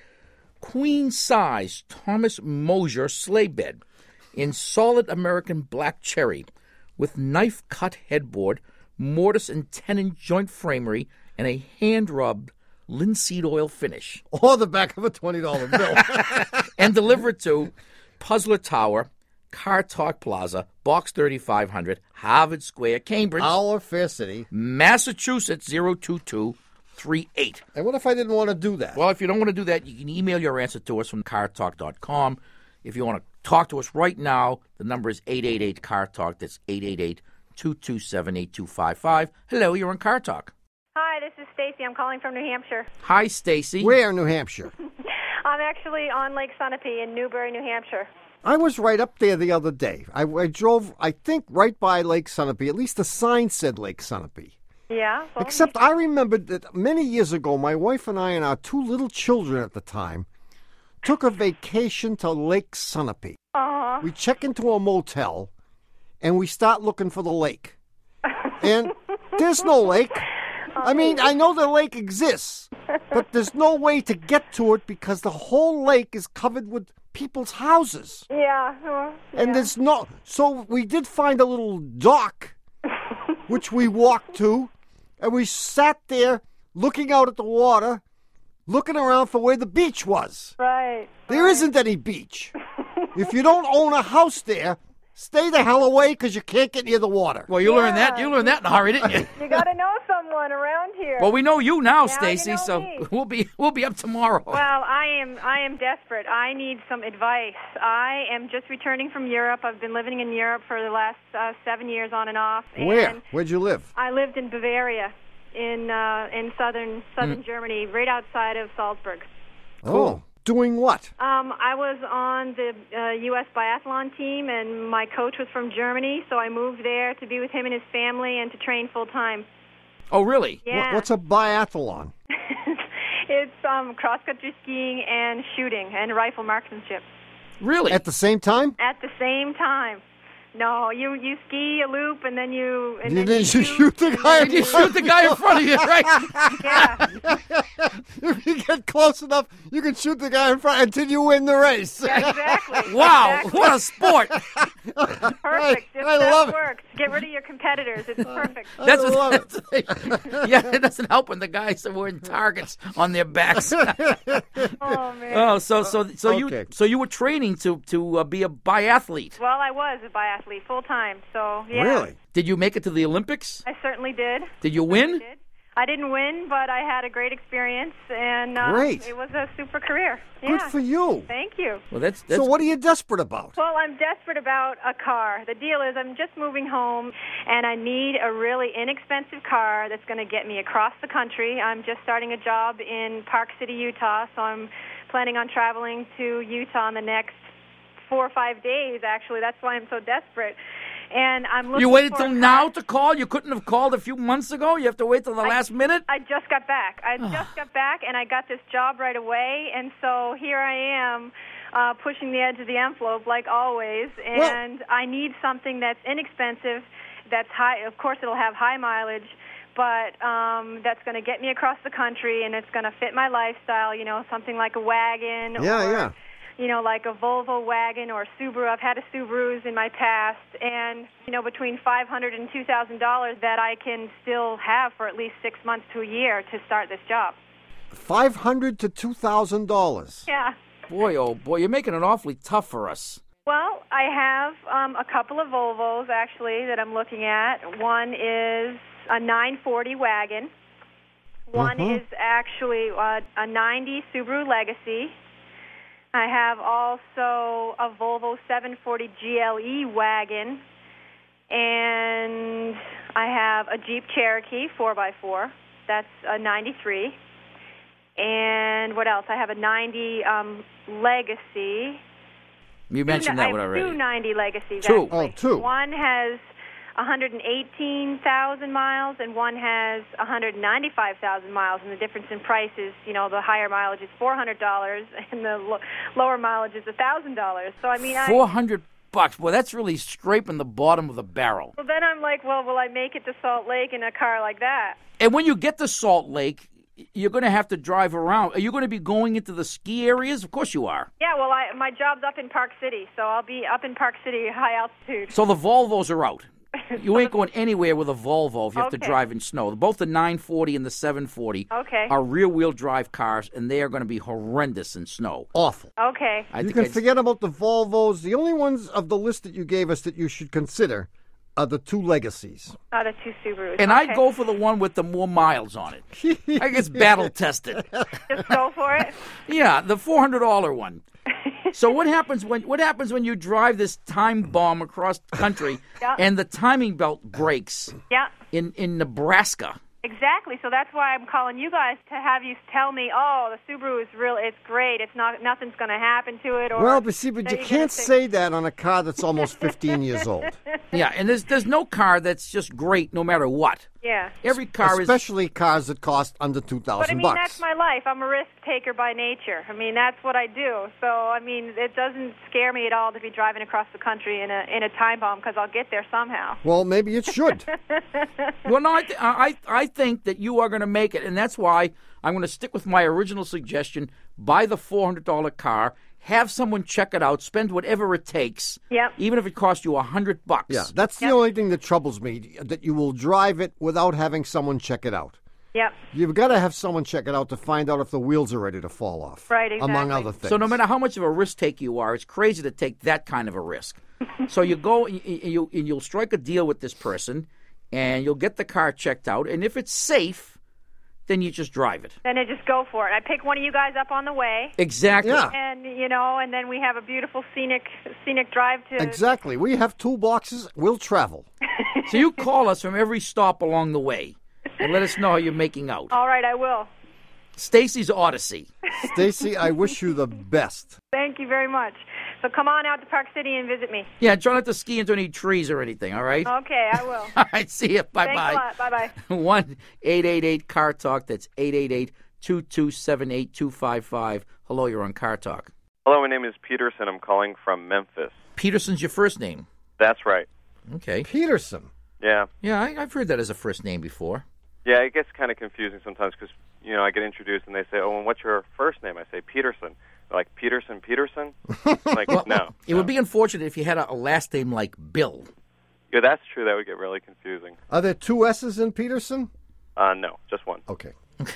queen-size Thomas Mosier sleigh bed in solid American black cherry with knife-cut headboard, mortise and tenon joint framery, and a hand-rubbed linseed oil finish. Or the back of a $20 bill. And deliver it to Puzzler Tower, Car Talk Plaza, Box 3500, Harvard Square, Cambridge, Our Fair City. Massachusetts 02238. And what if I didn't want to do that? Well, if you don't want to do that, you can email your answer to us from cartalk.com. If you want to talk to us right now, the number is 888-CAR-TALK. That's 888-227-8255. Hello, you're on Car Talk. Hi, this is Stacy. I'm calling from New Hampshire. Hi, Stacy. Where in New Hampshire? I'm actually on Lake Sunapee in Newbury, New Hampshire. I was right up there the other day. I drove, I think, right by Lake Sunapee. At least the sign said Lake Sunapee. Yeah? Well, Except I remembered that many years ago, my wife and I and our two little children at the time took a vacation to Lake Sunapee. Uh-huh. We check into a motel, and we start looking for the lake. And there's no lake. I mean, I know the lake exists, but there's no way to get to it because the whole lake is covered with people's houses. Yeah. And there's no... So we did find a little dock, which we walked to, and we sat there looking out at the water, looking around for where the beach was. Right. There isn't any beach. If you don't own a house there, stay the hell away because you can't get near the water. Well, you learned that. You learned that in a hurry, didn't you? You got to know someone around here. Well, we know you now, Now Stacy. you know So me. we'll be up tomorrow. Well, I am desperate. I need some advice. I am just returning from Europe. I've been living in Europe for the last 7 years on and off. Where? And Where'd you live? I lived in Bavaria, in southern Germany, right outside of Salzburg. Oh, doing what? I was on the U.S. biathlon team, and my coach was from Germany, so I moved there to be with him and his family and to train full time. Oh, really? Yeah. What's a biathlon? It's cross-country skiing and shooting and rifle marksmanship Really? At the same time? at the same time. No, you ski a loop and then you shoot the guy. And you shoot the guy in front of you, right? Yeah. If you get close enough, you can shoot the guy in front until you win the race. Yeah, exactly. Wow, Exactly. what a sport. Perfect. I That love it. works. Get rid of your competitors. It's perfect. That's I love what, yeah, it doesn't help when the guys are wearing targets on their backs. Oh man. Oh, so Okay. you were training to be a biathlete. Well, I was a biathlete full time, so yeah. Really? Did you make it to the Olympics? I certainly did. Did you win? Did. I didn't win, but I had a great experience, and Great. it was a super career. Good Yeah. for you. Thank you. Well, that's So what are you desperate about? Well, I'm desperate about a car. The deal is I'm just moving home, and I need a really inexpensive car that's going to get me across the country. I'm just starting a job in Park City, Utah, so I'm planning on traveling to Utah in the next 4 or 5 days, actually. That's why I'm so desperate. And I'm looking You waited for till a car. now to call? You couldn't have called a few months ago? You have to wait till the last minute? I just got back. And I got this job right away, and so here I am pushing the edge of the envelope like always, and I need something that's inexpensive, that's high. Of course, it'll have high mileage, but that's going to get me across the country, and it's going to fit my lifestyle, something like a wagon or like a Volvo wagon or a Subaru. I've had a Subarus in my past, and between $500 and $2,000 that I can still have for at least 6 months to a year to start this job. $500 to $2,000. Yeah. Boy, oh boy, you're making it awfully tough for us. Well, I have a couple of Volvos actually that I'm looking at. One is a 940 wagon. One is actually a 90 Subaru Legacy. I have also a Volvo 740 GLE wagon, and I have a Jeep Cherokee 4x4. That's a 93. And what else? I have a 90 Legacy. You mentioned that one I have already. two 90 Legacies. Two. Actually. Oh, two. One has 118,000 miles, and one has 195,000 miles. And the difference in price is, the higher mileage is $400, and the lower mileage is $1,000. So I mean, $400. Boy, that's really scraping the bottom of the barrel. Well, then I'm like, well, will I make it to Salt Lake in a car like that? And when you get to Salt Lake, you're going to have to drive around. Are you going to be going into the ski areas? Of course you are. Yeah, well, my job's up in Park City, so I'll be up in Park City, high altitude. So the Volvos are out. You ain't going anywhere with a Volvo if you have to Okay. drive in snow. Both the 940 and the 740 are rear-wheel drive cars, and they are going to be horrendous in snow. Awful. Okay. You can forget about the Volvos. The only ones of the list that you gave us that you should consider are the two Legacies. Oh, the two Subarus. And okay. I'd go for the one with the more miles on it. I think it's battle-tested. Just go for it? Yeah, the $400 one. So what happens when you drive this time bomb across the country and the timing belt breaks in Nebraska? Exactly. So that's why I'm calling you guys to have you tell me, oh, the Subaru is real. It's great. It's nothing's going to happen to it. Or Well, but you can't say that on a car that's almost 15 years old. Yeah, and there's no car that's just great no matter what. Yeah. Every car especially cars that cost under $2,000. But I mean, that's my life. I'm a risk taker by nature. I mean, that's what I do. So I mean, it doesn't scare me at all to be driving across the country in a time bomb because I'll get there somehow. Well, maybe it should. Well, no, I think that you are going to make it, and that's why I'm going to stick with my original suggestion: buy the $400 car, have someone check it out, spend whatever it takes, even if it costs you $100. Yeah, that's the only thing that troubles me, that you will drive it without having someone check it out. Yep. You've got to have someone check it out to find out if the wheels are ready to fall off. Right, exactly. Among other things. So no matter how much of a risk take you are, it's crazy to take that kind of a risk. So you go and you'll strike a deal with this person, and you'll get the car checked out, and if it's safe, then you just drive it. Then I just go for it. I pick one of you guys up on the way. Exactly. Yeah. And and then we have a beautiful scenic drive to. Exactly. We have toolboxes. We'll travel. So you call us from every stop along the way and let us know how you're making out. All right, I will. Stacy's Odyssey. Stacy, I wish you the best. Thank you very much. So come on out to Park City and visit me. Yeah, try not to ski into any trees or anything, all right? Okay, I will. All right, see you. Bye-bye. Thanks a lot. Bye-bye. 1-888-CAR-TALK. That's 888-227-8255. Hello, you're on Car Talk. Hello, my name is Peterson. I'm calling from Memphis. Peterson's your first name? That's right. Okay. Peterson. Yeah. Yeah, I've heard that as a first name before. Yeah, it gets kind of confusing sometimes because, I get introduced and they say, oh, and what's your first name? I say Peterson. They're like, Peterson? I'm like, no. It would be unfortunate if you had a last name like Bill. Yeah, that's true. That would get really confusing. Are there 2 S's in Peterson? No, just one. Okay.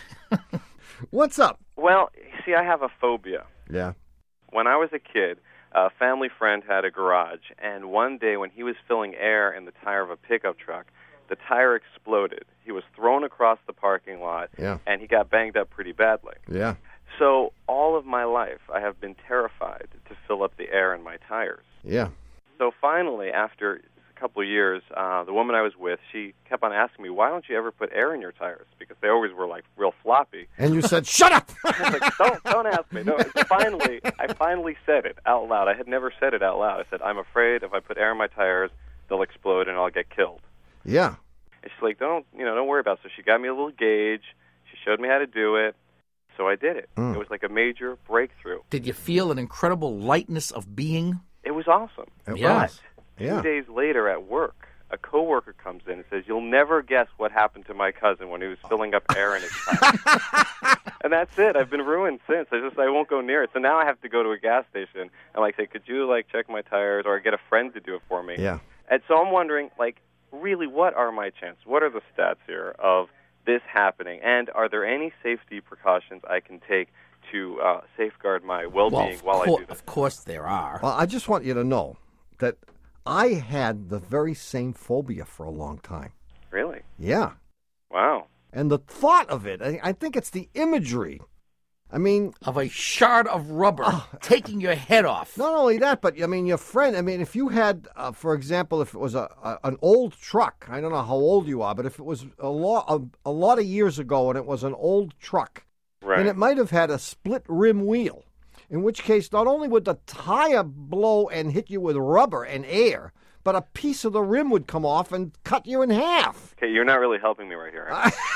What's up? Well, see, I have a phobia. Yeah. When I was a kid, a family friend had a garage, and one day when he was filling air in the tire of a pickup truck, the tire exploded. He was thrown across the parking lot, and he got banged up pretty badly. Yeah. So all of my life, I have been terrified to fill up the air in my tires. Yeah. So finally, after a couple of years, the woman I was with, she kept on asking me, why don't you ever put air in your tires? Because they always were, like, real floppy. And you said, shut up! I was like, don't ask me. No, I finally said it out loud. I had never said it out loud. I said, I'm afraid if I put air in my tires, they'll explode and I'll get killed. Yeah. And she's like, don't worry about it. So she got me a little gauge. She showed me how to do it. So I did it. It was like a major breakthrough. Did you feel an incredible lightness of being? It was awesome. It was. But 2 days later at work, a coworker comes in and says, you'll never guess what happened to my cousin when he was filling up air in his tire. And that's it. I've been ruined since. I won't go near it. So now I have to go to a gas station and say, could you check my tires, or get a friend to do it for me? Yeah. And so I'm wondering, really, what are my chances? What are the stats here of this happening? And are there any safety precautions I can take to safeguard my well-being while I do this? Of course there are. Well, I just want you to know that I had the very same phobia for a long time. Really? Yeah. Wow. And the thought of it, I think it's the imagery. I mean, of a shard of rubber taking your head off. Not only that, but your friend. If you had, for example, if it was an old truck, I don't know how old you are, but if it was a lot of years ago and it was an old truck, right, then it might have had a split rim wheel. In which case, not only would the tire blow and hit you with rubber and air, but a piece of the rim would come off and cut you in half. Okay, you're not really helping me right here.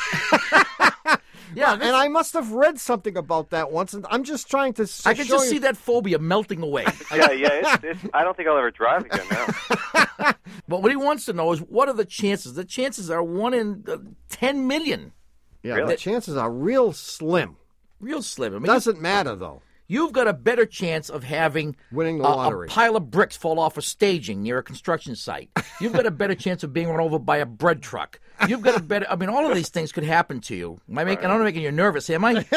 Yeah, and I must have read something about that once, and I'm just trying to I can just see that phobia melting away. It's I don't think I'll ever drive again now. But what he wants to know is, what are the chances? The chances are 1 in 10 million. Yeah, Really? the chances are real slim. Real slim. Doesn't matter, though. You've got a better chance of having winning the lottery. A pile of bricks fall off a staging near a construction site. You've got a better chance of being run over by a bread truck. You've got a better. All of these things could happen to you. I'm not making you nervous, am I?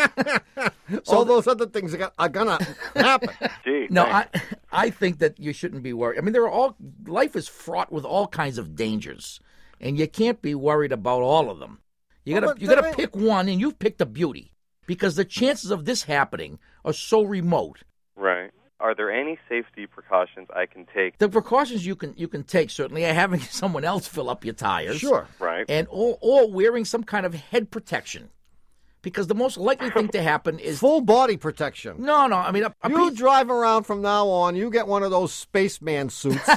All those other things are gonna happen. Gee, no, I think that you shouldn't be worried. Life is fraught with all kinds of dangers, and you can't be worried about all of them. You gotta pick one, and you've picked a beauty. Because the chances of this happening are so remote. Right. Are there any safety precautions I can take? The precautions you can take certainly are having someone else fill up your tires. Sure. Right. And or wearing some kind of head protection. Because the most likely thing to happen is full body protection. No. You drive around from now on, you get one of those spaceman suits.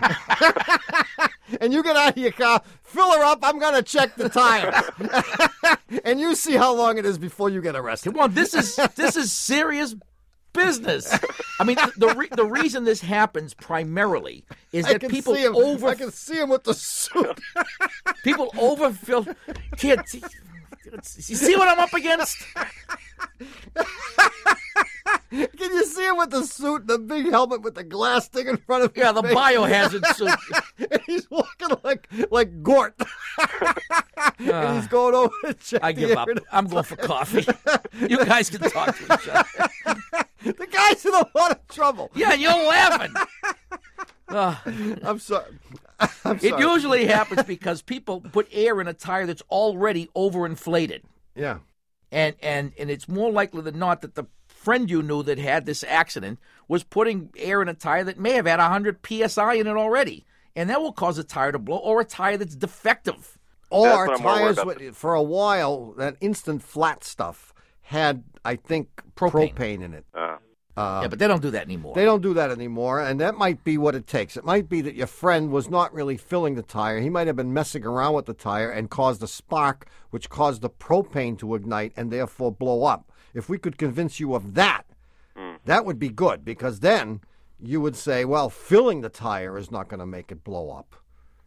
And you get out of your car, fill her up, I'm going to check the tires. And you see how long it is before you get arrested. Come on, this is serious business. The reason this happens primarily is that people I can see him with the suit. People overfill. Kids, you see what I'm up against? Can you see him with the suit, the big helmet with the glass thing in front of him? Yeah, the biohazard suit. And he's walking like Gort. And he's going over to check I give up. I'm going for coffee. You guys can talk to each other. The guy's in a lot of trouble. Yeah, you're laughing. I'm sorry. It usually happens because people put air in a tire that's already overinflated. Yeah. And it's more likely than not that the friend you knew that had this accident was putting air in a tire that may have had 100 PSI in it already. And that will cause a tire to blow, or a tire that's defective. Or tires, for a while, that instant flat stuff had, I think, propane in it. Yeah, but they don't do that anymore. They don't do that anymore, and that might be what it takes. It might be that your friend was not really filling the tire. He might have been messing around with the tire and caused a spark, which caused the propane to ignite and therefore blow up. If we could convince you of that, that would be good, because then you would say, well, filling the tire is not going to make it blow up.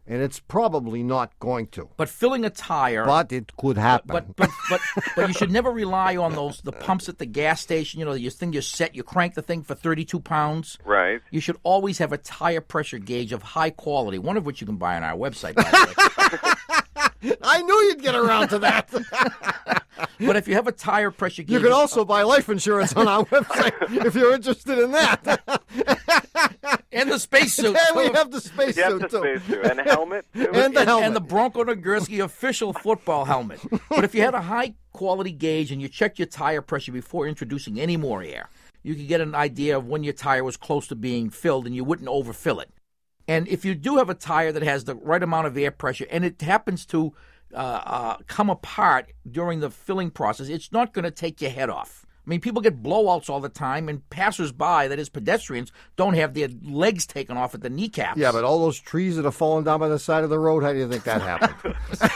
and it's probably not going to. But filling a tire... But it could happen. But you should never rely on the pumps at the gas station. You know, you crank the thing for 32 pounds. Right. You should always have a tire pressure gauge of high quality, one of which you can buy on our website, by the way. I knew you'd get around to that. But if you have a tire pressure gauge... You can also buy life insurance on our website if you're interested in that. And the spacesuit. And we have the spacesuit, too. Spacesuit. And a helmet, too. And the helmet. And the Bronco Nagurski official football helmet. But if you had a high-quality gauge and you checked your tire pressure before introducing any more air, you could get an idea of when your tire was close to being filled and you wouldn't overfill it. And if you do have a tire that has the right amount of air pressure and it happens to come apart during the filling process, it's not going to take your head off. I mean, people get blowouts all the time, and passersby, that is pedestrians, don't have their legs taken off at the kneecaps. Yeah, but all those trees that are falling down by the side of the road, how do you think that happened?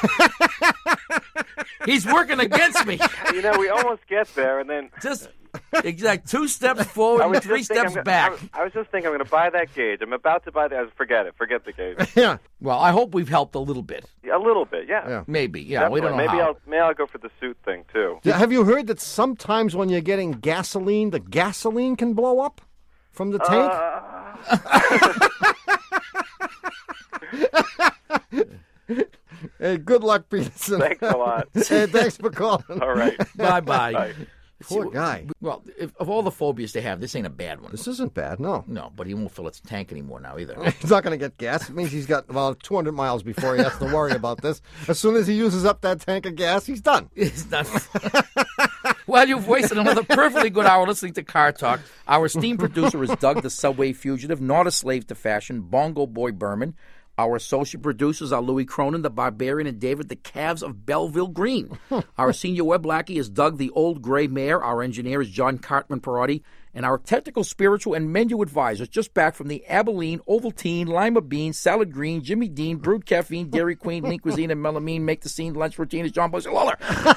He's working against me. You know, we almost get there, and then... Just exact 2 steps forward and 3 steps back. I was just thinking I'm going to buy that gauge. I'm about to buy that. Forget it. Forget the gauge. Yeah. Well, I hope we've helped a little bit. A little bit, yeah. Maybe, yeah. We don't know maybe how. Maybe I'll go for the suit thing, too. Have you heard that sometimes when you're getting gasoline, the gasoline can blow up from the tank? Hey, good luck, Peterson. Thanks a lot. Hey, thanks for calling. All right. Bye-bye. Bye. Poor guy. Well, of all the phobias they have, this ain't a bad one. This isn't bad, no. No, but he won't fill its tank anymore now either. He's not going to get gas. It means he's got about 200 miles before he has to worry about this. As soon as he uses up that tank of gas, he's done. It's done. Well, you've wasted another perfectly good hour listening to Car Talk. Our esteemed producer is Doug, the Subway Fugitive, not a slave to fashion, Bongo Boy Berman. Our associate producers are Louis Cronin, the Barbarian, and David, the Calves of Belleville Green. Our senior web lackey is Doug, the Old Gray Mare. Our engineer is John Cartman Perotti. And our technical, spiritual, and menu advisors just back from the Abilene, Ovaltine, Lima Bean, Salad Green, Jimmy Dean, Brewed Caffeine, Dairy Queen, Lean Cuisine, and Melamine Make the Scene Lunch Routine is John Boyce Lawler.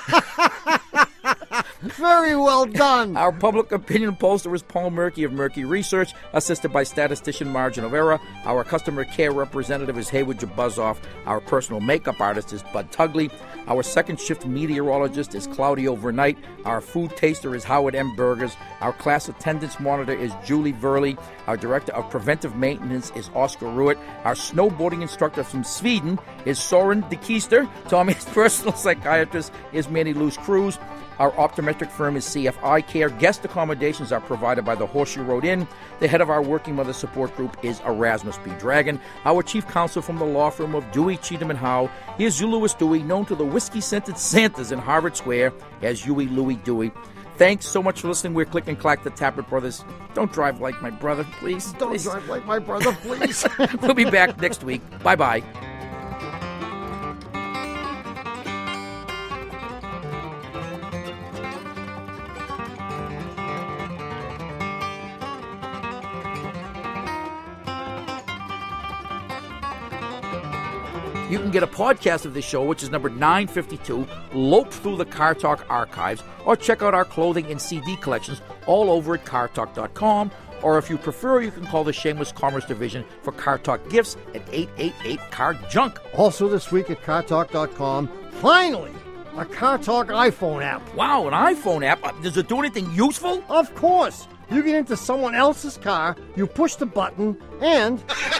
Very well done. Our public opinion poster is Paul Murky of Murky Research, assisted by statistician Margin of Error. Our customer care representative is Haywood Jabuzzoff. Our personal makeup artist is Bud Tugley. Our second shift meteorologist is Claudio Vernight. Our food taster is Howard M. Burgers. Our class attendance monitor is Julie Verley. Our director of preventive maintenance is Oscar Ruitt. Our snowboarding instructor from Sweden is Soren de Keister. Tommy's personal psychiatrist is Manny Luce Cruz. Our optometric firm is CFI Care. Guest accommodations are provided by the Horseshoe Road Inn. The head of our Working Mother Support Group is Erasmus B. Dragon. Our chief counsel from the law firm of Dewey, Cheatham & Howe is Hugh Lewis Dewey, known to the whiskey-scented Santas in Harvard Square as Huey Louie Dewey. Thanks so much for listening. We're Click and Clack, the Tappet Brothers. Don't drive like my brother, please. Don't drive like my brother, please. We'll be back next week. Bye-bye. You can get a podcast of this show, which is number 952, lope through the Car Talk archives, or check out our clothing and CD collections all over at cartalk.com. Or if you prefer, you can call the Shameless Commerce Division for Car Talk gifts at 888-CAR-JUNK. Also this week at cartalk.com, finally, a Car Talk iPhone app. Wow, an iPhone app? Does it do anything useful? Of course. You get into someone else's car, you push the button, and...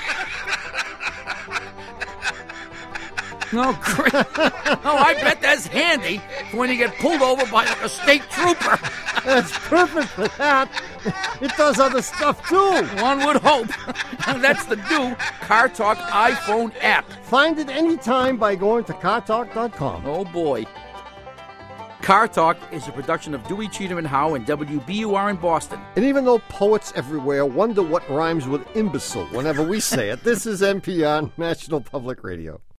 Oh, great. Oh, I bet that's handy for when you get pulled over by like a state trooper. That's perfect for that. It does other stuff, too. One would hope. That's the new Car Talk iPhone app. Find it anytime by going to cartalk.com. Oh, boy. Car Talk is a production of Dewey, Cheatham & Howe and WBUR in Boston. And even though poets everywhere wonder what rhymes with imbecile whenever we say it, this is NPR, National Public Radio.